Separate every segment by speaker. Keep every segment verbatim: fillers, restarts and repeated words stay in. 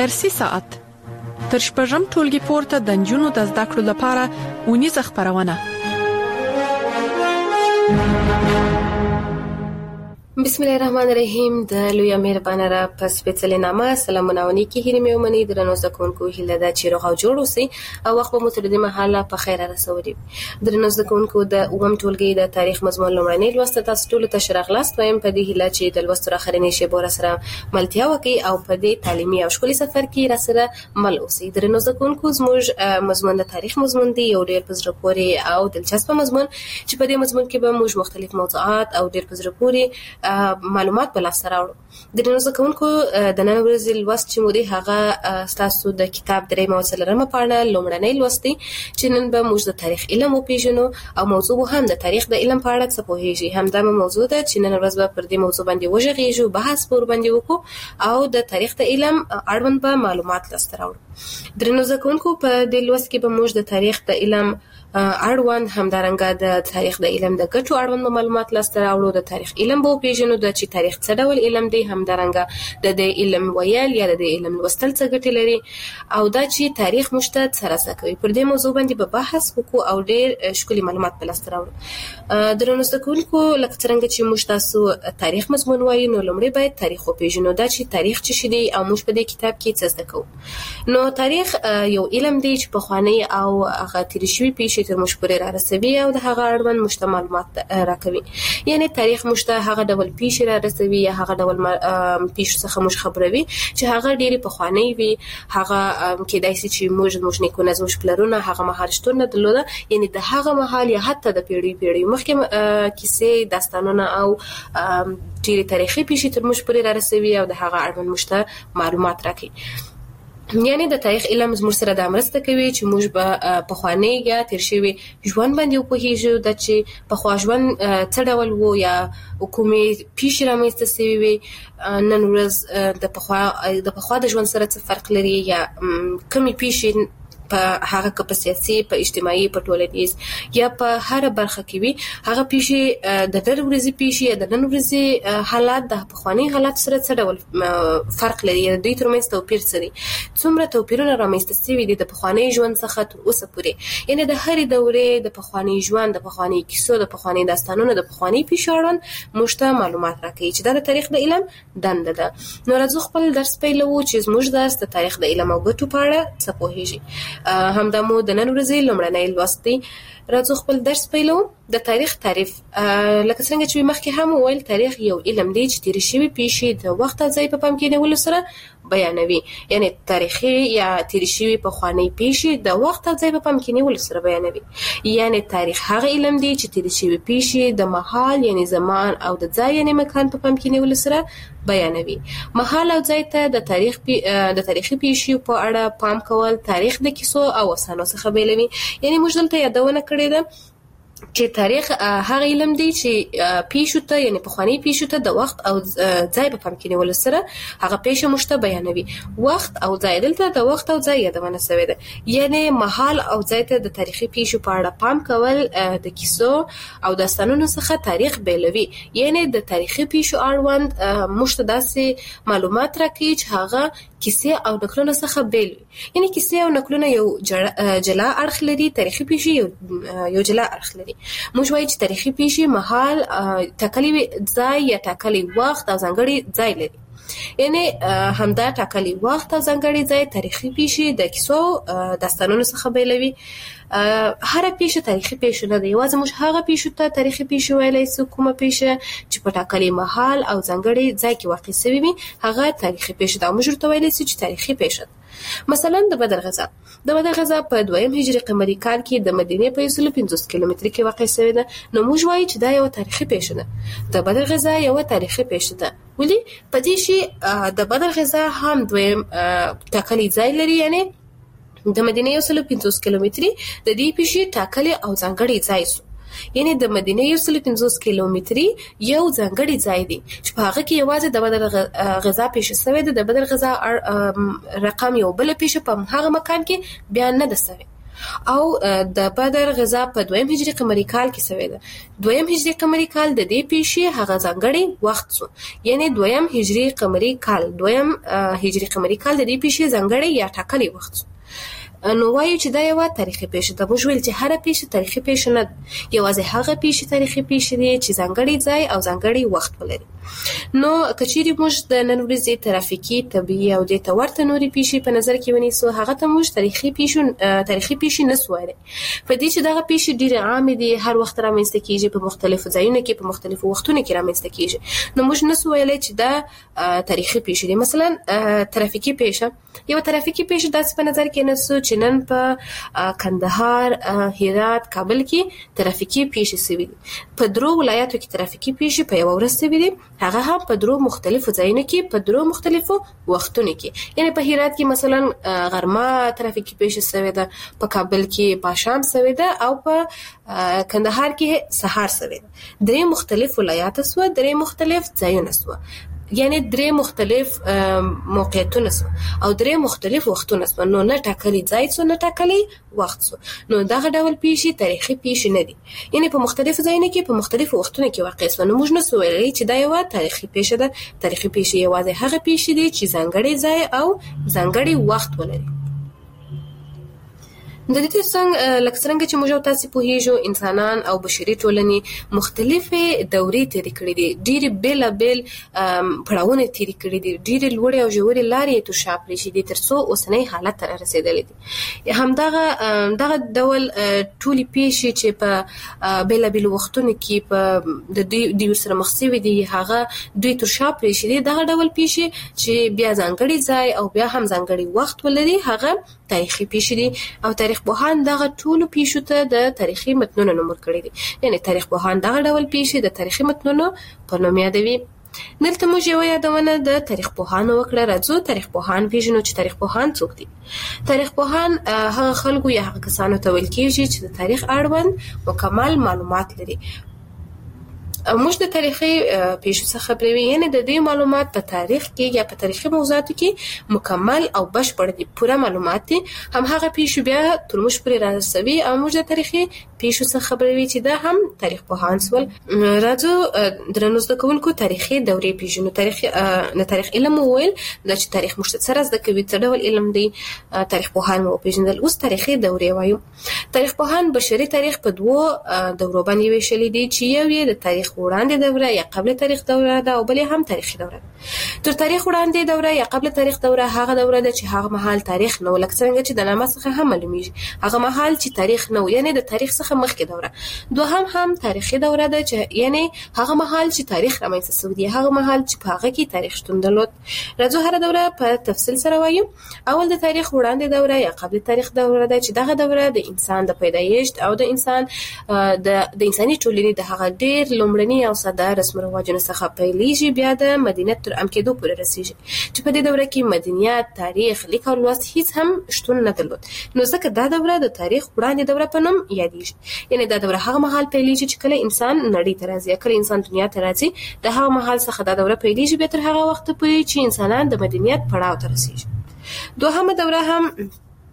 Speaker 1: درسي ساعت تر شپږم ټولګي پورته د نجونو د زده کړو لپاره اونیزه خپرونه.
Speaker 2: بسم الله الرحمن الرحیم. د لوی مهربانه را پس سپیڅلې نامه سلامونه ونیکی هیله مې ومني درنو زده کوونکو هیله ده چې روغ او جوړ اوسئ او وخت به مو تر دې مهاله په خیر رسولي. درنو زده کوونکو د اووم ټولګي د تاریخ مضمون لومړنی لوست تاسو ټول ته ښه راغلاست وایم په دې هیله چې د لوست اخرنۍ شیبو را سره ملتیا وکړئ او په دې تعلیمي او ښکلي سفر کې را سره مل اوسئ. درنو زده کوونکو زموږ مضمون د تاریخ مضمون دی، یو ډېر په زړه پورې او دلچسپ مضمون چې په دې مضمون کې به موږ مختلف موضوعات او ډېر په زړه پورې معلومات په لاس راوړو. د نن ورځې کوونکو د نن ورځې لوست چې مو دی هغه ستاسو د کتاب درېیمه او څلورمه پاڼه لومړنی لوست دی چې نن به موږ د تاریخ علم وپېژنو او موضوع هم د تاریخ د علم په اړه څه پوهېږي. همدا موضوع ده چې نن ورځ به پر دې موضوع باندې وغږېږو، بحث پر باندې وکړو او د تاریخ د علم اړوند به معلومات لاسته راوړو. درنو زده کوونکو په دې لوست کې به موږ د تاریخ د علم اړوند همدارنګه د تاریخ د علم د ګټو اړوند معلومات لاسته راوړو. د تاریخ علم به وپېژنو د چې تاریخ څه ډول علم دی، همدارنګه د دې علم ویل یا د دې علم لوستل څه ګټې لري او دا چې تاریخ موږ ته څه راسه کوي. پر دې موضوع باندې به بحث وکړو او ډېر ښکلي معلومات په لاسته راوړو. درنو زده کوونکو لکه څرنګه چې موږ تاسو تاریخ مضمون وایو نو لومړی باید تاریخ وپېژنو، دا چې تاریخ څه شی دی او موږ په دې کتاب کې څه زده کوو. نو تاریخ یو علم دی چې پخواني او هغه تېرې شوي پیښې تر موږ پورې را رسوي او د هغه اړوند موږ ته معلومات راکوي. یعنې تاریخ موږ ته هغه ډول پیښې را رسوي یا هغه ډول پیښو څخه موږ خبروي چې هغه ډېرې پخوانۍ وي. هغه کېدای شي چې موږ زموږ نیکونه زموږ پلرونه هغه مهال شتون نه درلوده، یعنې د هغه مهال یا حتی د پیړۍ پیړۍ مخکې کیسې، داستانونه او ډېرې تاریخي پیښې تر موږ پورې را رسوي او د هغه اړوند موږ ته معلومات راکوي. یعنی د تاریخ علم زموږ سره دا مرسته کوي چې موږ به پخواني یا تېر شوي ژوند باندې وپوهېږو، د چې پخوا ژوند څه ډول و یا کومې پیښې رامنځته شوې وي، نن ورځ د پخوا د پخوا د ژوند سره څه فرق لري یا کومې پیښې په هغه که په سیاسي، په اجتماعي، په ټولنیز یا په هره برخه کې وي، هغه پیښې د نن ورځې پیښې یا د نن ورځې حالات د پخواني حالات سره څه ډول فرق لري یا دوی ترمنځ توپیر څه دی، څومره توپیرونه رامنځته شوي دي د پخواني ژوند څخه تر اوسه پورې. یعنې د هرې دورې د پخواني ژوند، د پخواني کیسو، د پخواني داستانونو، د پخواني پیښو اړوند موږ ته معلومات راکوي چې دا د تاریخ د علم دنده ده. نو راځو خپل درس پیلوو چې زموږ درس د تاریخ د علم او ګټو په اړه څه پوهېږي. همدا مو د نن ورځې لومړنی لوست دی. راځو خپل درس پیلوو. د تاریخ تعریف لکه څنګه چې مخکې هم وویل، تاریخ یو علم دی چې تېرې شوي پیښې د وخت او ځای په پام کې نیولو سره بیانوي. یعنې تاریخي یا تېرې شوي پخوانۍ پیښې د وخت او ځای په پام کې نیولو سره بیانوي. یعنې تاریخ هغه علم دی چې تېرې شوي پیښې د مهال یعنې زمان او د ځای یعنې مکان په پام کې نیولو سره بیانوي. مهال او ځای ته د تاریخ پی... د تاریخي پیښو په اړه پام کول تاریخ د کیسو او افسانو څخه بیلوي. یعنې موږ دلته یادونه کړې ده چې تاریخ هغه علم دی چې پیښو ته یعنې پخواني پیښو ته د وخت او ځای په پام کې نیولو سره هغه پیښه موږ ته بیانوي. وخت او ځای، دلته د وخت او ځای یادونه شوې ده. یعنې مهال او ځای ته د تاریخي پیښو په اړه پام کول د کیسو او داستانونو څخه تاریخ بیلوي. یعنې د تاریخي پیښو اړوند موږ ته داسې معلومات راکوي چې هغه کیسې او نقلونه څخه بیل وي. یعنې کیسې او نقلونه یو جلا اړخ لري، تاریخي پیښې یو یو جلا اړخ لري. موږ وایو چې تاریخي پیښې مهال، ټاکلي ځای یا ټاکلي وخت او ځانګړي ځای لري. یعنې همدا ټاکلي وخت او ځانګړي ځای تاریخي پیښې د کیسو داستانونو څخه بیلوي. هره پیښه تاریخي پیښه نه ده، یوازې موږ هغه پیښو ته تاریخي پیښه ویلی شو کومه پیښه چې په ټاکلي مهال او ځانګړي ځای کې واقع شوې وي، هغه تاریخي پیښه ده او موږ ورته ویلی شو چې تاریخي پیښه ده. مثلا د بدر غزا د بدر غزا په دویم هجري قمري کال کې د مدینې په یو سل پنځوس کیلومتره کې واقع شوې ده. نو موږ وایو چې دا یو تاریخي پیښه ده. د بدر غزا یو تاریخي پیښه ده. ولې په دې شي د بدر غزا هم دویم ټاکلي ځای لري، یعنی د مدینې یو سل پنځوس کیلومتري د دې پیښې ټاکلي او ځانګړي ځای شو. یعنی د مدینه یو سل پنځوس کیلومتري یو ځانګړی ځای دی چې په هغه کې یوازې د بدر غزا پیښه شوې ده. د بدر غزا رقم یو بل پیښه په هغه مکان کې بیان نه ده شوی. او د بدر غزا په دویم هجری قمری کال کې شوې ده. دویم هجری قمری کال د دې پیښې هغه ځانګړی وخت سو، یعنی دویم هجری قمری کال دویم هجری قمری کال د دې پیښې ځانګړی یا ټاکلی وخت سو. نو وایو چې دا یو تاریخي پیښه ده. موږ ویل چې هر پیښه تاریخي پیښه نه یوازې هغه پیښه تاریخي پیښه دي چې ځانګړی ځای او ځانګړی وخت ولري. نو کچېری موږ د نن ورځې ترافیکي طبيعي او د تورته نوري پیښې په نظر کې ونیسو، هغه ته موږ تاریخي پیښه تاریخي پیښه نه سواره. په دې چې دغه پیښه ډیره عامه دي، هر وخت رامنځته کیږي، په مختلفو ځایونو کې په مختلفو وختونو کې رامنځته کیږي، نو موږ نه سوایلای چې دا تاریخي پیښه دي. مثلا ترافیکي پیښه یو ترافیکي پیښه داسې په نظر کې نسو چې نن په کندهار، هرات، کابل کې ترافیکي پیښې سوي دي. په درو ولایتو کې ترافیکي پیښې په یو ورځ سوي دي، هغه هم په درو مختلفو ځایونو کې په درو مختلفو وختونو کې. یعنی په هرات کې مثلا غرمه ترافیکي پیښه سوي ده، په کابل کې پاشام سوي ده، او په کندهار کې سهار سوي ده. درې مختلف ولایات سو، درې مختلف ځایونه سو، یعنی درې مختلف موقعیتونه سو او درې مختلف وختونه سو. نو نه ټاکلي ځای سو، نه ټاکلي وخت سو. نو دغه ډول پیښې تاریخي پیښې نه دي، یعنی په مختلفو ځایونو کې په مختلفو وختونو کې واقع سو. نو موږ نه سو ویلای چې دا یو تاریخي پیښه ده. تاریخي پیښه یوازې هغه پیښې دي چې ځانګړی ځای او ځانګړی وخت ولري. د دې څنګه لکه څنګه چې موږ تاسو په هیجو انسانان او بشري ټولنې مختلفه دورې تیرې کړې دي، ډېر بل بل پړاوونه تیرې کړې دي، ډېر لوړې او ژورې لارې ته شاپلې شي دي ترڅو اوسنۍ حالت ته رسیدلې دي. همدغه دغه ډول ټولي پیښې چې په بل بل وختونو کې په د دې سره مخ شوي دي، هغه دوی تر شاپلې شي دي. دغه ډول پیښې چې بیا ځانګړي ځای او بیا هم ځانګړي وخت ولري، هغه تاریخي پیښې دي. او تاریخ پوهان دغه ټولو پیښو ته د تاریخي متنونو نوم ورکړی دی، یعنی تاریخ پوهان دغه ډول پیښې د تاریخي متنونو په نوم یادوي. دلته موږ یو یادونه د تاریخ پوهانو وکړه. راځو تاریخ پوهان پیژنو چې تاریخ پوهان څوک دي. تاریخ پوهان هغه خلکو یا هغه کسانو ته ویل کېږي چې د تاریخ اړوند مکمل معلومات لري. موږ د تاریخي پیښو څخه خبرې، یعنی د دې معلومات په تاریخ کې یا په تاریخي موضوعاتو کې مکمل او بشپړ دي، پوره معلومات دي. هم هغه پیښو بیا تر موږ پورې رارسوي او موږ د تاریخي پیښو څخه خبرې چې دا هم تاریخ پوهان سول. راځو درنو زده کوونکو تاریخي دورې پیژنو. تاریخ د تاریخ علم وویل دا چې تاریخ موږ سره زده کوي څه ډول علم دی. تاریخ پوهان مو پیژندل. اوس تاریخي دورې وایو. تاریخ پوهان بشري تاریخ په دوو دورو باندې ویشل دي چې یو یې د تاریخ وړاندې دوره یا قبل تاریخ دوره ده او بل هم تاریخي دوره. تر تاریخ وړاندې دوره یا قبل تاریخ دوره هغه دوره ده چې هغه مهال تاریخ نو، لکه څنګه چې د نامه څخه هم معلومیږي هغه مهال چې تاریخ نو، یعنی د تاریخ څخه مخکې دوره. دوهم هم تاریخي دوره ده چې یعنی هغه مهال چې تاریخ رامنځته شوی دی، هغه مهال چې په هغه کې تاریخ شتون درلود. راځو هر دوره په تفصیل سره وایو. اول د تاریخ وړاندې دوره یا قبل تاریخ دوره ده چې دغه دوره د انسان د پیدایښت او د انسان د د انساني ټولنې د هغه ډېر لومړني او ساده رسم رواجونو څخه پیلېږي، بیا د مدنیت تر ام کېدو پورې رسیږي چې په دې دوره کې مدنیت، تاریخ، لیک او لوست هیڅ هم شتون نه درلود. نو ځکه دا دوره د تاریخ وړاندې دوره په نوم یادېږي. یعنی دا دوره هغه مهال پیلېږي چې کله انسان نړۍ ته راځي، کله انسان دنیا ته راځي، د هغه مهال څخه دا دوره پیلېږي بیا تر هغه وخت پورې چې انسانان د مدنیت پړاو ته رسیږي. دوهمه دوره هم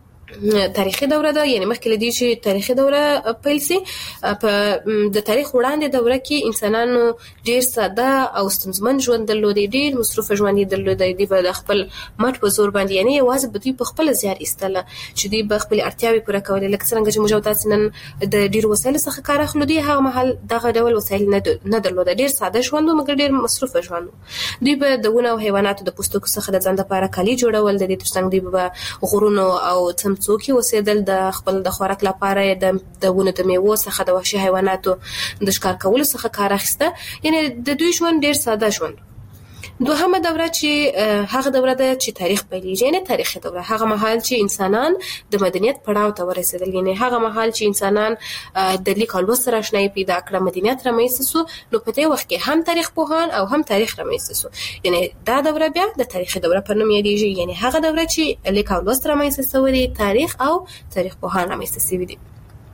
Speaker 2: تاریخي دوره ده، یعنی مخکې لدی چې تاریخي دوره پیل سي. په د تاریخ وړاندې دوره کې انسانانو ډیر ساده او ستونزمن ژوند درلود، ډیر مصروف ژوند درلود. دی په خپل مټ په زور باندې، یعنی یوازې به دوی په خپل زیار ایستله چې دوی به خپل اړتیاوې پوره کولې. لکه څنګه چې موږ تاسو نن د ډیر وسایل څخه کار اخلو، دی هغه مهال دغه ډول وسایل نه درلود، ډیر ساده ژوند مګر ډیر مصروف ژوند. دوی به د ونه او حیواناتو د پوستکو څخه د ځان لپاره کالي جوړول، د دې ترڅنګ دوی به غرونو او څوکي وسیدل د خپل د خوراک لپاره د دونه د میوو څخه د وحشي حیواناتو د ښکار کولو څخه کار اخیسته. یعنی د دوی ژوند ډیر ساده ژوند. دوهمه دوره چې هغه دوره ده چې تاریخ پیلېږي، یعنی تاریخي دوره، هغه مهال چې انسانان د مدنیت پړاو ته ورسېدل، یعنی هغه مهال چې انسانان د لیک او لوست سره آشنایي پیدا کړه، مدنیت رامنځته سو. نو په دې وخت کې هم تاریخ پوهان او هم تاریخ رامنځته سو. یعنی دا دوره بیا د تاریخي دوره په نوم یادېږي، یعنی هغه دوره چې لیک او لوست رامنځته سوی دی، تاریخ او تاریخ پوهان رامنځته سوي دي.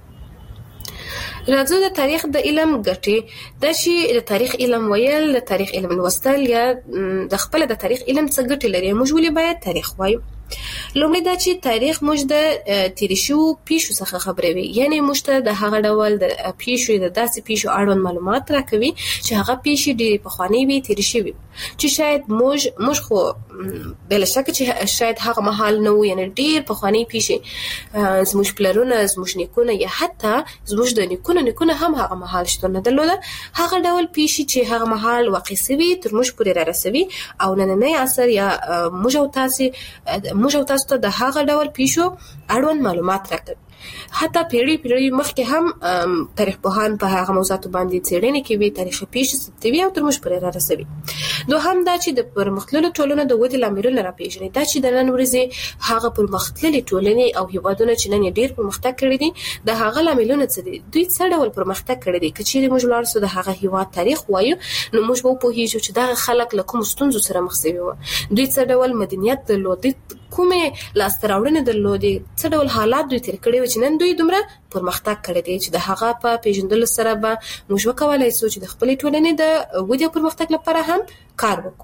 Speaker 2: راځو د تاریخ د علم ګټې. دا چې د تاریخ علم ویل، د تاریخ علم لوستل یا د خپل د تاریخ علم څه ګټې لري، موږ ولې باید تاریخ وایو. لومړی دا چې تاریخ موږ د تیر شو پیښو څخه خبروي، یعنی موږ ته د هغه ډول د پیښو د داسې پیښو اړوند معلومات راکوي چې هغه پیښې ډېرې پخوانۍ وي، تیر شوي چې شاید موږ موږ خو بلا شک چې شاید هغه مهال نه و، یعنی ډېر پخوانۍ پیښې زموږ پلرونه، زموږ نیکونه یا حتی زموږ د نیکونو نیکونه هم هغه مهال شتون نه درلوده. هغه ډول پیښې چې هغه مهال واقع شوي تر موږ پورې را رسوي او نننی عصر یا موږ او تاسو موږ او تاسو ته د هغه ډول پیښو اړوند معلومات راکوي. حتی پیړۍ پیړۍ مخکې هم تاریخ پوهان په هغه موضوعاتو باندې څېړنې کوي، تاریخي پیښې ثبتوي او تر موږ پورې را رسوي. دوهم دا چې د پرمختللو ټولنو د ودې لاملونه راپېژني، دا چې د نن ورځې هغه پرمختللې ټولنې او هیوادونه چې نن ډېر پرمختګ کړي دي د هغه لاملونه څه دي، دوی څه ډول پرمختګ کړي دي. که چیرې موږ لاړ شو د هغه هیواد تاریخ وایو نو موږ به وپوهیږو چې دغه خلک له کومو ستونزو سره مخ شوي وو، دوی څه ډول مدنیت درلود، کومې لاسته راوړنې درلودې، څه ډول حالات دوی تیر کړي وو چې نن دوی دومره پرمختګ کړی دی چې د هغه په پیژندلو سره به موږ وکولای شو چې د خپلې ټولنې د ودې او پرمختګ لپاره هم کار وکړو.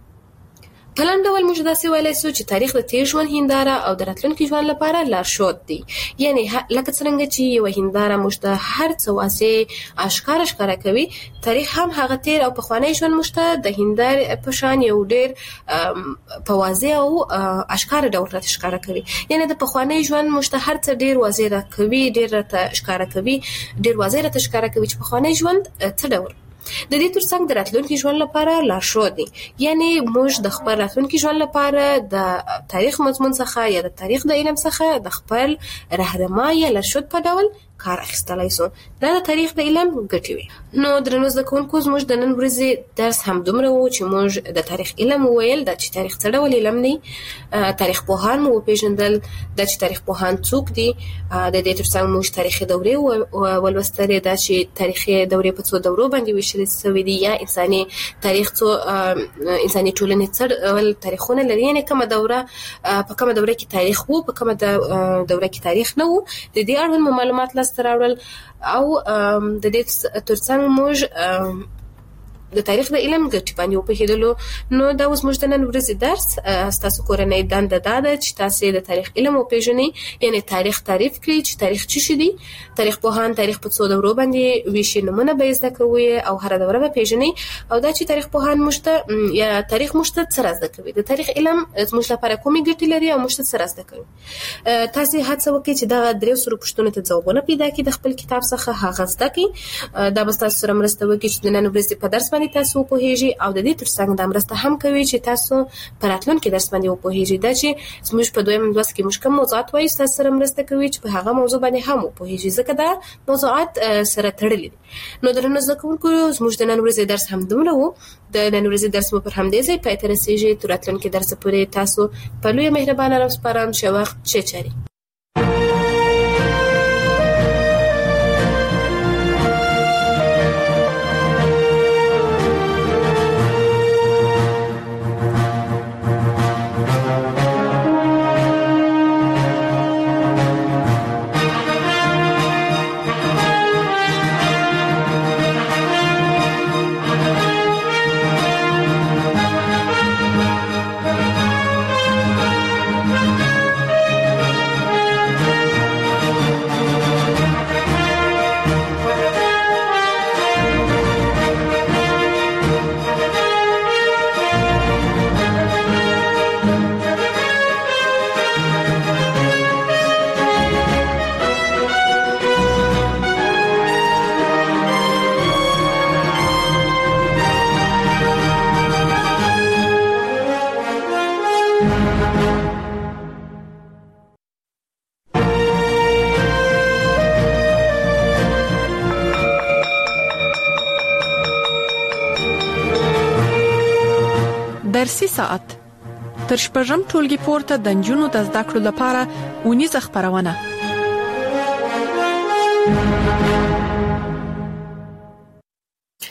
Speaker 2: په لنډ ډول موږ داسې ویلی شو چې تاریخ د تیر ژوند هنداره او د راتلونکي ژوند لپاره لارښود دی. یعنی لکه څرنګه چې یوه هنداره موږ ته هر څه واضح اشکاره ښکاره کوي، تاریخ هم هغه تیر او پخوانی ژوند موږ ته د هندارې په شان یو ډېر په واضح او اشکاره ډول راته ښکاره کوي. یعنی د پخوانی ژوند موږ ته هر څه ډېر واضح راکوي، ډېر راته ښکاره کوي، ډېر واضح راته ښکاره کوي چې پخوانی ژوند څه ډول. د دې ترڅنګ د راتلونکي ژوند لپاره لارښود دی. یعنی موږ د خپل راتلونکي ژوند لپاره د تاریخ مضمون څخه یا د تاریخ د علم څخه د خپل رهنما یا لارښود په ډول کار اخیستلای شو. دا د تاریخ د علم ګټې وي. نو درنو زده کوونکو، زموږ د نن ورځې درس هم دومره و چې موږ د تاریخ علم وویل، دا چې تاریخ څه ډول علم دی، تاریخ پوهان مو وپېژندل، دا چې تاریخ پوهان څوک دي، د دې ترڅنګ موږ تاریخي دورې ولوستلې، دا چې تاریخي دورې په څو دورو باندې ویشل شوي دي یا انساني تاریخ څو انساني ټولنې څه ډول تاریخونه لري، یعنې کومه دوره په کومه دوره کې تاریخ و، په کومه دوره کې تاریخ نه و. د دې اړوند معلومات لاسته راوړل او د دې ترڅنګ موږ د تاریخ د علم ګټې باندې وپوهېدلو. نو دا اوس موږ د نن ورځې درس، ستاسو کورنۍ دنده دا ده چې تاسې د تاریخ علم وپېژنئ، یعنې تاریخ تعریف کړئ چې تاریخ څه شی دی. تاریخ پوهان تاریخ په څو دورو باندې ویشي، نومونه به یې زده کوئ او هره دوره به پېژنئ. او دا چې تاریخ پوهان موږ ته یا تاریخ موږ ته څه را زده کوي، د تاریخ علم موږ لپاره کومې ګټې لري او موږ ته څه را زده کوي. تاسې هڅه وکړئ چې دغه درې سرو پوښتنو ته ځوابونه پیدا کړئ د خپل کتاب څخه، هغه زده کړئ. دا به ستاسو سره مرسته وکړي چې د نن ورځې په درس باندې تاسو وپوهیږئ او د دې ترڅنګ دا مرسته هم کوي چې تاسو په راتلونکي درس باندې وپوهیږئ. دا چې زموږ په دویم لوست کې موږ کوم موضوعات وایو، ستاسو سره مرسته کوي چې په هغه موضوع باندې هم وپوهیږئ، ځکه دا موضوعات سره تړلي دي. نو درنو زده کوونکو، زموږ د نن ورځې درس هم دومره و. د نن ورځې درس مو پر همدې ځای پای ته رسېږي. تر راتلونکي درسه پورې تاسو په لویه مهربانه راوسپارم. ښه وخت، ښې چارې.
Speaker 1: درسي ساعت تر شپږم ټولګي پورته د نجونو د زده کړو لپاره اونیزه خپرونه.
Speaker 2: بسم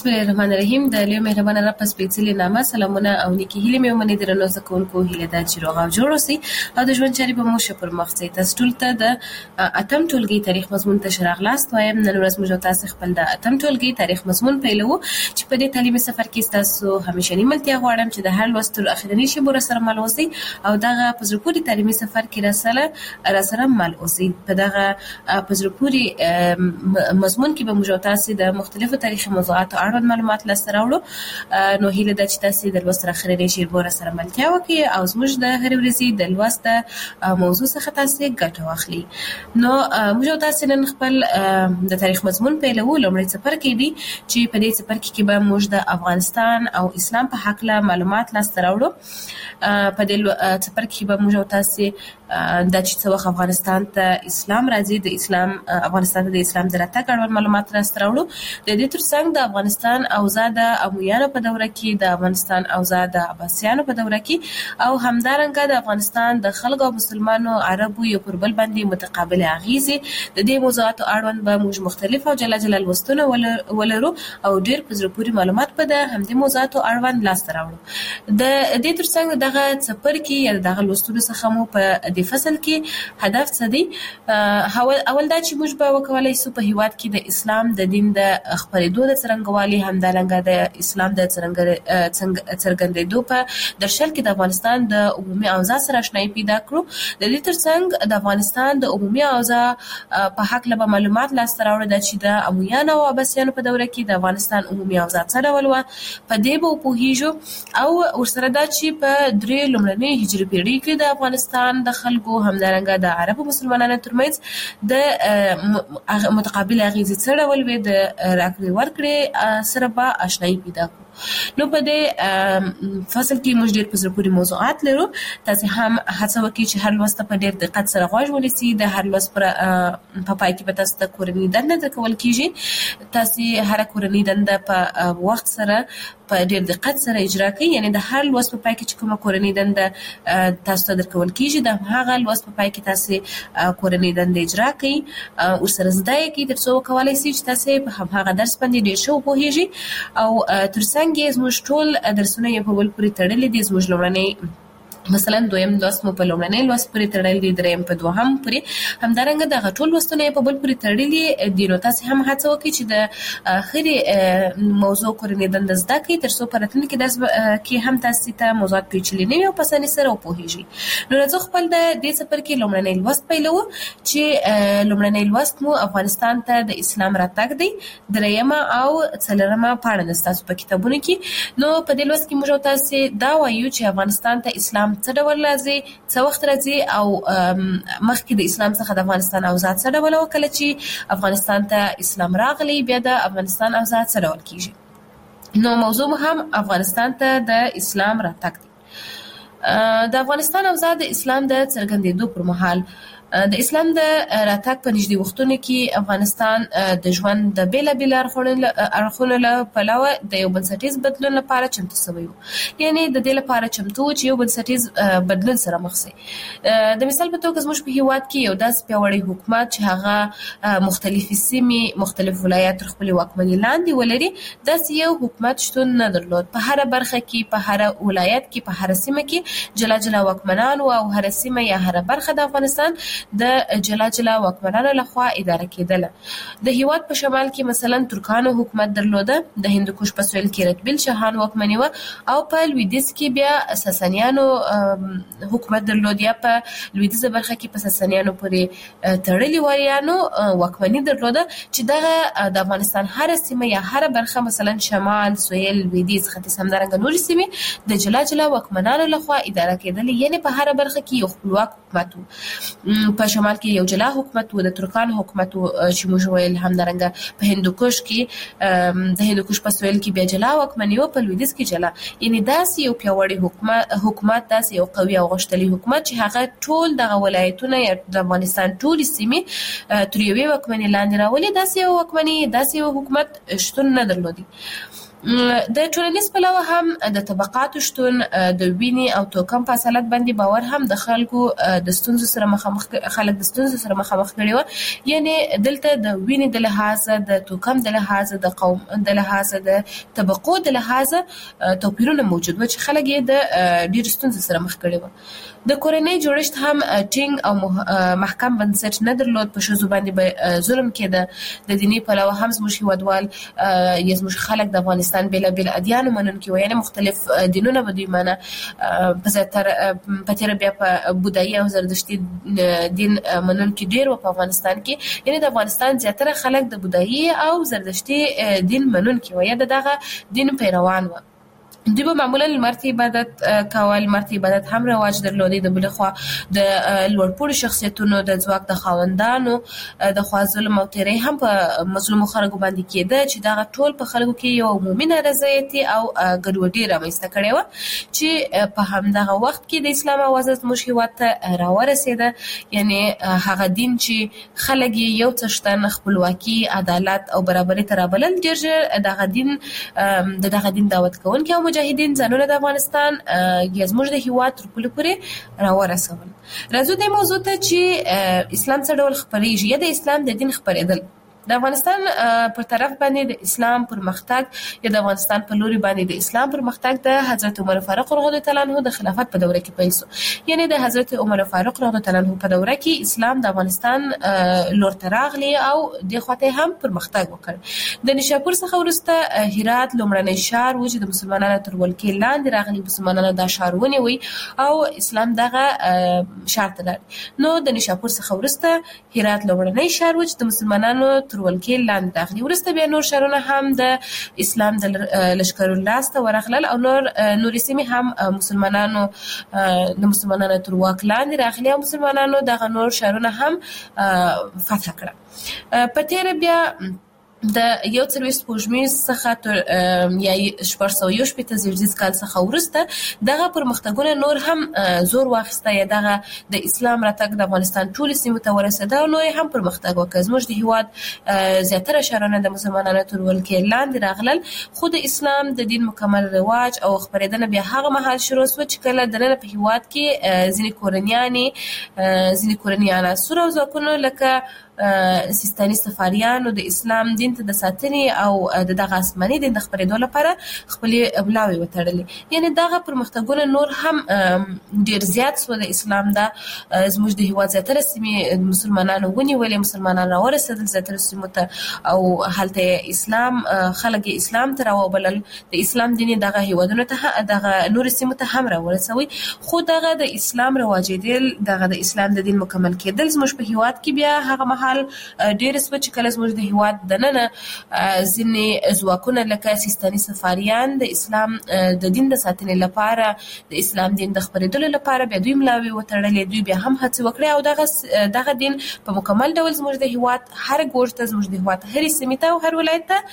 Speaker 2: بسم الله الرحمن الرحیم. د لوی مهربان رب په سپېڅلي نامه سلامونه او نیکی هیلې مې ومني درنو زده کوونکو هیله ده چې روغ او جوړ اوسئ او د ژوند چارې به مو ښه پر مخ ځي. تاسو ټول ته د اتم ټولګي تاریخ مضمون ته ښه راغلاست وایم. نن ورځ موږ تاسو خپل د اتم ټولګي تاریخ مضمون پیلوو چې په دې تعلیمي سفر کې تاسو همیشنی ملتیا غواړم چې د هر لوست تر اخرنی شی بور سره مل اوسئ او دغه په زړه پورې تعلیمي سفر کې راسره راسره مل اوسئ. په دغه په زړه پورې مضمون کې به موږ تاسو د مختلفو تاریخي موضوعاتو اړوند معلومات لاسته راوړو. نو هیله ده چې تاسو د لوست اخرنی شی بور سره ملتیا وکړئ او زموږ د هر ورځې د لوست موضوع څخه تاسو ګټه واخلئ. نو موږ تاسو نن خپل د تاریخ مضمون پیلوو. لومړی څپرکی کې دي چې په دې څپرکی کې به موږ د افغانستان او اسلام په حق له معلومات لاسته راوړو. په دې څپرکی کې به موږ تاسو د چې څو وخت افغانستان ته اسلام راځي د اسلام افغانستان ته د اسلام د راتګ اړوند معلومات لاسته راوړو. د دې ترڅنګ د افغانستان اوضاع د امویانو په دوره کې د افغانستان اوضاع د عباسیانو په دوره کې او همدارنګه د افغانستان د خلکو او مسلمانانو عربو یو پر بل باندې متقابل اغیزې د دې موضوعاتو اړوند به موږ مختلف او جلا جلا لوستونه ولرو او ډیر په زړه پورې معلومات به د همدې موضوعاتو اړوند لاسته راوړو. د دې ترڅنګ دغه څپرکی یا دغه لوستونو څخه مو په د فصل کې هدف څه دی؟ اول دا چې موږ به وکولای شو په هیواد کې د اسلام د دین د خپرېدو د څرنګوالي همدارنګه د اسلام د څرګندېدو په درشل کې د افغانستان د عمومي اوضاع سره آشنایي پیدا کړو. د دې ترڅنګ د افغانستان د عمومي اوضاع په حق له معلومات لاسته راوړل چې د امویانو او عباسیانو په دوره کې د افغانستان عمومي اوضاع څه ډول وه. په دې به وپوهیږو او ورسره دا چې په درې لومړنۍ هجري پیړۍ کې د افغانستان د خلکو همدارنګه د عربو مسلمانانو ترمنځ د متقابل اغیزې څه ډول وي د راکړې ورکړې سره به آشنایي پیدا کړو. نو په دې فصل کې موږ ډېر په زړه پورې موضوعات لرو. تاسو هم هڅه وکړئ چې هر لوست په ډېر دقت سره غوږ ونیسئ. د هر لوست پر په پای کې به تاسو ته کورنۍ دنده درکول کیږي. تاسو هر کورنۍ دنده په وخت سره په ډېر دقت سره اجرا کړئ. یعنی د هر لوست په پای کې چې کومه کورنۍ دنده تاسو ته درکول کیږي د هغه لوست په پای کې تاسو کورنۍ دنده اجرا کړئ او سره زده کړئ تر څو وکولای شئ چې تاسو په هغه درس باندې ډېر ښه وپوهیږئ او ترڅنګ څنګه زموږ ټول درسونه یې په بل پورې تړلي دي. زموږ لومړنۍ مثلا دویم لوست مو په لومړنۍ لوست پورې تړلی دی، دریم په دوهم پورې، همدارنګه دغه ټول لوستونه یې په بل پورې تړلي دي. نو تاسې هم هڅه وکړئ چې د اخرې موضوع کورنۍ دنده زده کړئ تر څو په راتلونکي درس کې هم تاسې ته موضوعات پیچلي نه وي او په اسانۍ سره وپوهیږئ. نو راځو خپل د دې څپرکي لومړنی لوست پیلوو چې لومړنی لوست مو افغانستان ته د اسلام راتګ دی. دریمه او څلورمه پاڼه ده ستاسو په کتابونو کې. نو په دې لوست کې موږ تاسې دا وایو چې افغانستان ته اسلام څه ډول راځي، څه وخت راځي او مخکې د اسلام څخه د افغانستان اوضاع څه ډول وه. کله چې افغانستان ته اسلام راغلی بیا د افغانستان اوضاع څه ډول کیږي. نو موضوع مو هم افغانستان ته د اسلام راتګ دی. د افغانستان اوضاع د اسلام د څرګندېدو پر مهال د اسلام د راتګ په نږدې وختونو کې افغانستان د ژوند د بېلابېلو اړخونو له پلوه د یو بنسټیز بدلون لپاره چمتو سوی و. یعنې د دې لپاره چمتو و چې یو بنسټیز بدلون سره مخ شي. د مثال په توګه زموږ په هېواد کې یو داسې پیاوړی حکومت چې هغه مختلفې سیمې مختلف ولایات تر خپلې واکمنۍ لاندې ولري، داسې یو حکومت شتون نه درلود. په هره برخه کې، په هره ولایت کې، په هره سیمه کې جلا جلا واکمنان و او هره سیمه یا هره برخه د افغانستان د جلا جلا واکمنانو لخوا اداره کېدله. د هیواد په شمال کې مثلا ترکانو حکومت درلوده، د هندوکش په سویل کې رتبیل شاهان واکمني وه او په لویدیځ کې بیا ساسانیانو حکومت درلود یا په لویدیځه برخه کې په ساسانیانو پورې تړلي واریانو واکمني درلوده چې دغه د افغانستان هره سیمه یا هره برخه مثلا شمال، سویل، لویدیځ، ختیځ همدارنګه نورې سیمې د جلا جلا واکمنانو لخوا اداره کېدلې. یعنې په هره برخه کې یو خپلواک حکومت و. په شمال کې یو جلا حکومت و، د ترکانو حکومت و چې موږ ویل، همدارنګه په هندوکش کې د هندوکش په سویل کې بیا جلا واکمني و، په لویدیځ کې جلا. یعنې داسې یو پیاوړی حکومت حکومت داسې یو قوي او غښتلی حکومت چې هغه ټول دغه ولایتونه یا د افغانستان ټولې سیمې تر یوې واکمنۍ لاندې راولي، داسې یو واکمني داسې یو حکومت شتون نه درلودي. د ټولنیز پلوه هم د طبقاتو شتون د وینې او توکم په اصالت باندې باور هم د خلکو د ستونزو سره مخامخ خلک د ستونزو سره مخامخ کړي و. یعنی دلته د وینې د لحاظه د توکم د لحاظه د قوم د لحاظه د طبقو د لحاظه توپیرونه موجود و چې خلک یې د ډیر ستونزو سره مخ کړي و. د کورنۍ جوړښت هم ټینګ او محکم بنسټ نه درلود. په ښځو باندې ظلم کېده. د دیني پلوه هم زموږ هیوادوال یا زموږ خلک د افغانستان بلا بلا ادیان منونکي و، یعنی مختلف دینونه به دوی منه. په زیاتره په تیر بیا په بودایي او زردشتي دین منونکي ډیر و په افغانستان کې. یعنی د افغانستان زیاتره خلک د بودایي او زردشتي دین منونکي و یا دغه دین پیروان و. دوی به معمولا لمرته عبادت کول. لمرته عبادت هم رواج درلودي. د بل خوا د لوړپوړو شخصیتونو د ځواک د خاوندانو د خوا ظلم او تیری هم په مظلومو خلکو باندې کېده چې دا ټول په خلکو کې یو عمومي نارضایتي او ګډوډي رامنځته کړې و چې په همدغه وخت کې د اسلام اوازه زموږ هېواد ته راورسېده. یعنی هغه دین چې خلک یو څه شتن خپلواکي عدالت او برابري ته رابلل، ډېر ژر دغه دین د دغه دین دعوت کوونکي او مجاهدین ځانونه د افغانستان یا زموږ د هېواد تر پولې پورې راورسول. راځو دې موضوع ته چې اسلام څه ډول خپرېږي یا د اسلام د دین خپرېدل. د افغانستان پر طرف باندې د اسلام پرمختګ یا د افغانستان په لوري باندې د اسلام پرمختګ د حضرت عمر فاروق رضی الله تعالی عنہ د خلافت په دوره کې پیل شو. یعنی د حضرت عمر فاروق رضی الله تعالی عنہ په دوره کې اسلام د افغانستان لور ته راغلی او د خواته هم پرمختګ وکړ. د نشاپور څخه وروسته هرات لومړنی ښار و چې د مسلمانانو تر ولکې لاندې راغلي. مسلمانانو دا ښار ونیوی او اسلام دغه ښار ته لاړ. نو د نشاپور څخه وروسته هرات لومړنی ښار و چې د مسلمانانو ولکې لاندې راغلي. وروسته بیا نور ښارونه هم د اسلام د لښکرو لاسته ورغلل او نور نورې سیمې هم مسلمانانو د مسلمانانو تر واک لاندې راغلي او مسلمانانو دغه نور ښارونه هم فتح کړه. په تیره بیا د یو څلوېښت سپوږمیز څخه تر یا شپږ سوه یو شپېته زیږدیز کال څخه وروسته دغه پرمختګونه نور هم زور واخیسته. یا دغه د اسلام راتګ د افغانستان ټولو سیمو ته ورسېده او نور هم پرمختګ وکړ. زموږ د هېواد زیاتره ښارونه د مسلمانانو تر ولکې لاندې راغلل، خو د اسلام د دین مکمل رواج او خپرېدنه بیا هغه مهال شروع شوه چې کله دننه په هېواد کې ځینې کورنیانې ځینې کورني عناصر او ځواکونه لکه سیستاني صفاریانو د اسلام دین ته د ساتنې او د دغه آسماني دین د خپرېدو لپاره خپلې ملاوې وتړلې. یعنی دغه پرمختګونه نور هم ډېر زیات سوه. د اسلام دا زموږ د هېواد زیاتره سیمې مسلمانانو ونیولې، مسلمانان راورسېدل زیاتره سیمو ته او هلته اسلام خلک یې اسلام ته راوبلل. د اسلام دین دغه هېوادونو ته دغه نورو سیمو ته هم راورسوي. خو دغه د اسلام رواجېدل، دغه د اسلام د دین مکمل کېدل زموږ په هېواد کې بیا هغه مهال ډېر سوه چې کله زموږ د هېواد دننه ځینې ځواکونه لکه سیستاني صفاریان د اسلام د دین د ساتنې لپاره، د اسلام دین د خپرېدلو لپاره بیا دوی ملاوې وتړلې. دوی بیا هم هڅې وکړې او دغه دغه دین په مکمل ډول زموږ د هېواد هر ګوټ ته، زموږ د هېواد هرې سیمې ته او هر ولایت ته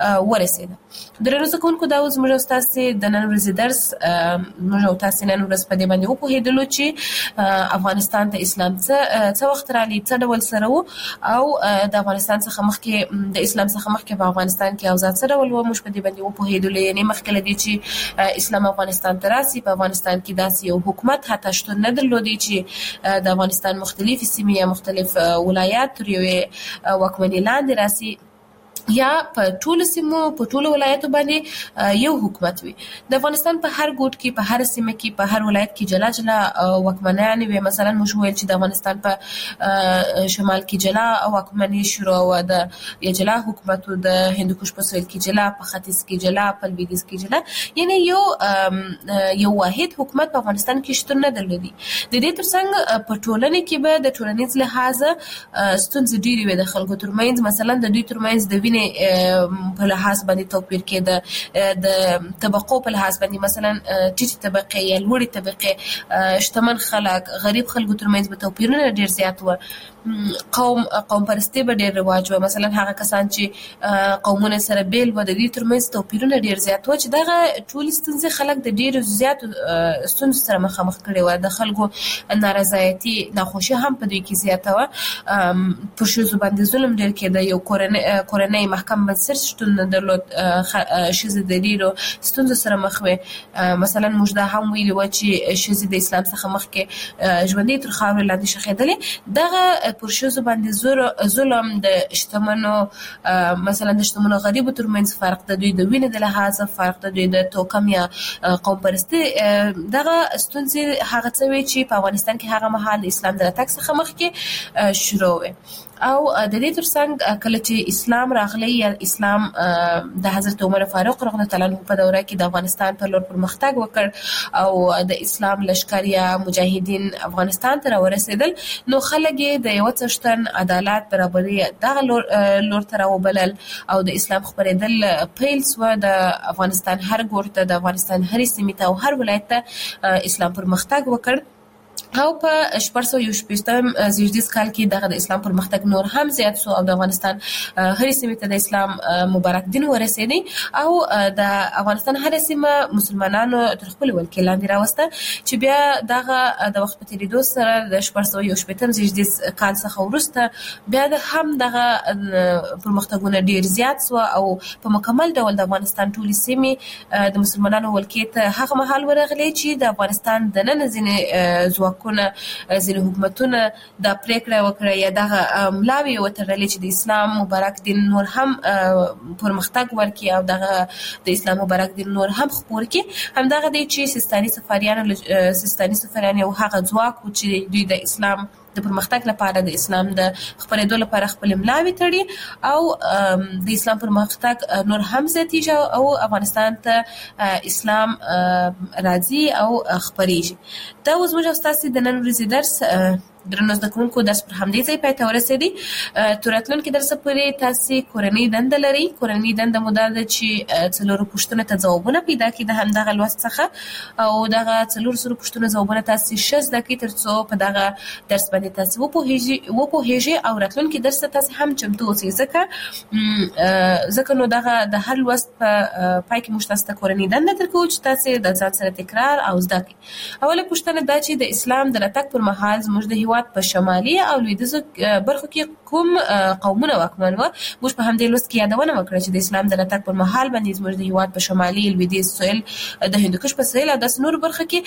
Speaker 2: ورسېده. درنو زده کوونکو، دا اوس زموږ او ستاسې د نن ورځې درس. موږ او تاسې نن ورځ په دې باندې وپوهېدلو چې افغانستان ته اسلام څه څه وخت راغلی، څه ډول سره و او د افغانستان څخه مخکې د اسلام څخه مخکې په افغانستان کې اوضاع څه ډول وه. موږ په دې باندې وپوهېدلو. یعنې مخکې له دې چې اسلام افغانستان ته راسي، په افغانستان کې داسې یو حکومت حتی شتون نه درلودی چې د افغانستان مختلفې سیمې یا مختلف ولایات تر یوې واکمنۍ لاندې راسي یا په ټولو سیمو په ټولو ولایتو باندې یو حکومت وي. د افغانستان په هر ګوټ کې، په هر سیمه کې، په هر ولایت کې جلا جلا واکمنان وي. مثلا موږ ویل چې د افغانستان په شمال کې جلا واکمني شروع وه، د یا جلا حکومت و، د هندوکش په سویل کې جلا، په ختیځ کې جلا، په لویدیځ کې جلا. یعنی یو یو واحد حکومت په افغانستان کې شتون نه درلودي. د دې ترڅنګ په ټولنه کې به د ټولنیز لحاظه ستونزې ډېرې وې د خلکو ترمنځ. مثلا د دوی ترمنځ د په لحاظ باندې توپیر کېده، د طبقو په لحاظ باندې مثلا ټیټې طبقې یا لوړې طبقې، شتمن خلک، غریب خلکو ترمنځ به توپیرونه ډېر زیات وو. قوم قوم پرستي به ډېر رواج و. مثلا هغه کسان چې قومونه سره بیل و، د دوی ترمنځ توپیرونه ډېر زیات وو چې دغه ټولې ستونزې خلک د ډېرو زیاتو ستونزو سره مخامخ کړي وو. د خلکو نارضایتي، ناخوښي هم په دوی کې زیاته وه. پر ښځو باندې ظلم ډېر کېده. یو کورنۍ اجتماعي محکم بنسټ شتون نه درلود، ښځې د ډېرو ستونزو سره مخ وې. مثلا موږ دا هم ویلي وو چې ښځې د اسلام څخه مخکې ژوندۍ تر خاورې لاندې ښخېدلې. دغه پر ښځو باندې ظلم د شتمنو مثلا د شتمنو غریبو ترمنځ فرق، د دوی د وینې د لحاظه فرق، د دوی د توکم یا قوم پرستي، دغه ستونزې هغه څه وې چې په افغانستان کې هغه مهال د اسلام د راتګ څخه مخکې شروع وې. او د دې ترڅنګ کله چې اسلام راغلی یا اسلام د حضرت عمر فاروق رضی الله تعالی عنہ په دوره کې د افغانستان په لور پرمختګ وکړ او د اسلام لشکر یا مجاهدین افغانستان ته راورسېدل، نو خلک د یو څښتن عدالت برابري دغه لور, لور ته راوبلل او د اسلام خپرېدل پیل شو. د افغانستان هر ګوټ ته، د افغانستان هرې سیمې ته او هر ولایت ته اسلام پرمختګ وکړ. او په شپږ سوه یو شپېتم زیږدیز کال کې دغه د اسلام پرمختګ نور هم زیات شو او د افغانستان هرې سیمې ته د اسلام مبارک دین ورسېدی او د افغانستان هرې سیمه مسلمانانو تر خپل ولکې لاندې راوسته، چې بیا دغه د وخت په تېرېدو سره د شپږ سوه یو شپېتم زیږدیز کال څخه وروسته بیا د هم دغه پرمختګونه ډېر زیات شو او په مکمل ډول د افغانستان ټولې سیمې د مسلمانانو ولکې ته هغه مهال ورغلې چې د افغانستان دننه ځینې ځواک ځینې حکومتونه دا پریکړه وکړه یا دغه ملاوې وتړلې چې د اسلام مبارک دین نور هم پرمختګ ورکړي او دغه د اسلام مبارک دین نور هم خپور کړي. همدغه دی چې سیستاني سفاریان سیستاني سفاریان یو هغه ځواک و چې دوی د اسلام د پرمختګ لپاره د اسلام د خپرېدو لپاره خپل ملاوې تړي او د اسلام پرمختګ نور هم زیاتېږي او افغانستان ته اسلام راځي او خپرېږي. دا اوس موږ او ستاسې د نن ورځې درس درنو زده کوونکو درس پر همدې ځای پای ته ورسېدی. تر راتلونکي درسه پورې تاسې کورنۍ دنده لرئ. کورنۍ دنده مو دا ده چې څلورو پوښتنو ته ځوابونه پیدا کړي د همدغه لوست څخه او دغه څلور سرو پوښتنو ځوابونه تاسې ښه زده کړئ تر څو په دغه درس باندې تاسې وپوهېږئ وپوهېږئ او راتلونکي درس ته تاسې هم چمتو اوسئ. ځکه ځکه نو دغه د هر لوست په پای کې موږ تاسو ته کورنۍ دنده درکوو چې تاسې د ځان سره تکرار او زده کړئ. اوله پوښتنه دا چې د اسلام د راتګ پر مهال زموږ د په شمالي او لویدیځو برخو کې کوم قومونه واکمن وو؟ موږ په همدې لوست کې یادونه وکړه چې د اسلام د راتګ پر مهال باندې زموږ د هېواد په شمالي، لویدیځ، سویل، د هندوکش په سویل او داسې نورو برخو کې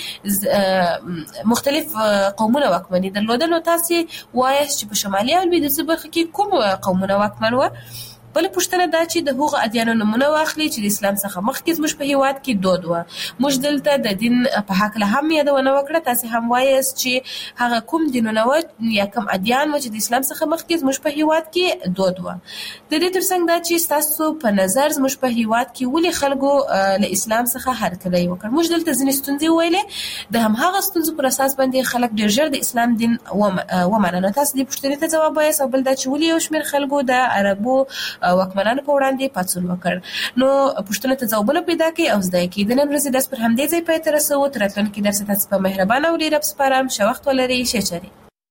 Speaker 2: مختلف قومونه واکمني درلوده. نو تاسې وایاست چې په شمالي او لویدیځو برخو کې کوم قومونه واکمن وو؟ بله پوښتنه دا چې د هغو ادیانو نومونه واخلي چې د اسلام څخه مخکې زموږ په هېواد کې دود وه. موږ دلته د دین په هکله هم یادونه وکړه. تاسې هم وایاست چې هغه کوم دینونه وه یا کوم ادیان وه چې د اسلام څخه مخکې زموږ په هېواد کې دود وه. د دې ترڅنګ دا چې ستاسو په نظر زموږ په هېواد کې ولې خلکو له اسلام څخه هرکلی وکړ؟ موږ دلته ځینې ستونزې وویلې، د همهغه ستونزو پر اساس باندې خلک ډېر ژر د اسلام دین ومنه. نو تاسو دې پوښتنې ته ځواب وایاست. او بل دا چې ولې یو شمېر خلکو د عربو واکمنانو په وړاندې پاڅون وکړ؟ نو پوښتنه ته ځوابونه پیدا کړئ او زده کړئ. د نن ورځې درس پر همدې ځای پای ته رسوو. تر راتلونکي درس تاسو په مهربانه او ډېر سپارم. ښه وخت ولرئ. ښه چرې.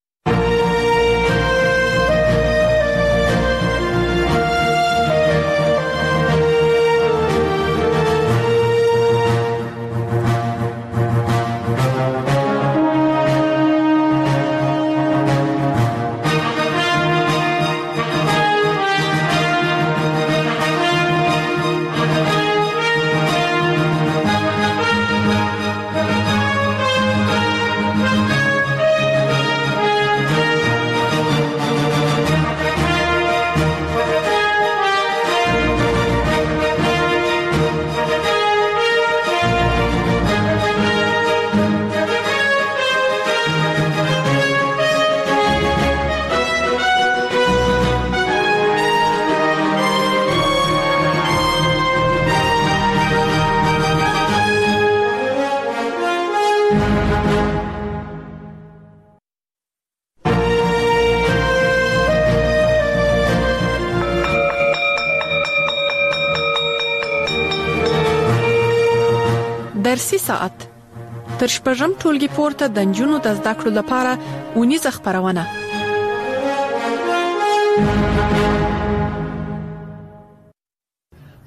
Speaker 1: درسي ساعت تر شپږم ټولګي پورته د نجونو د زده کړو لپاره اونیزه خبرونه.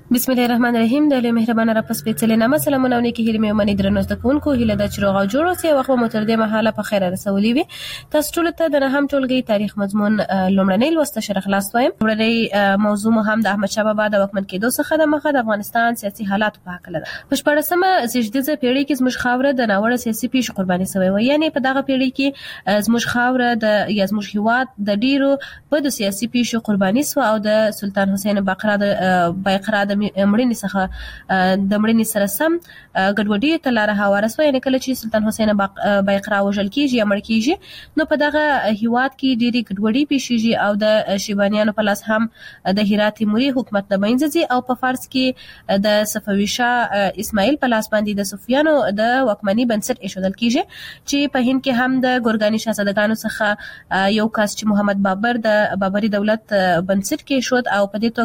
Speaker 2: بسم الله الرحمن الرحیم. د مهربانه را پس پیڅلې نامه سلامونه او نیکی هیله مې ومني درنو زده کوونکو هیله ده چې روغ او جوړ اوسئ. وخت مو تر دې مهاله په خیر رسولي وي. تاسو ټول ته د نهم ټولګي تاریخ مضمون لومړنۍ لوسته شرح خلاص وایم. لومړنۍ موضوع مو هم د احمد شاه بابا د واکمن کېدو څخه د مخه د افغانستان سیاسي حالات په اړه ده. په شپږمه زیږدیزه پیړۍ کې زموږ خاوره د ناوړه سیاسي پیښو قرباني شوې و. یعنی په دغه پیړۍ کې زموږ خاوره د یا زموږ هیواد د ډیرو بدو سیاسي پیښو قرباني شو او د سلطان حسین باقر د باقر د مړینې څخه د مړینې سره سم ګډوډي ته لار هواره شوه. یعنی کله چې سلطان حسین باقر وژل کیږي یا مړ کیږي نو په دغه هیواد کې ډېری ګډوډي پیښیږي او د شیبانیانو په لاس هم د هرات تیموري حکومت د منځ ځي او په فارس کې د صفوي شاه اسماعیل په لاس باندې د صفویانو د واکمنۍ بنسټ ایښودل کیږي چې په هند کې هم د ګورګاني شاهزادګانو څخه یو کس چې محمد بابر د بابري دولت بنسټ کې شو او په دې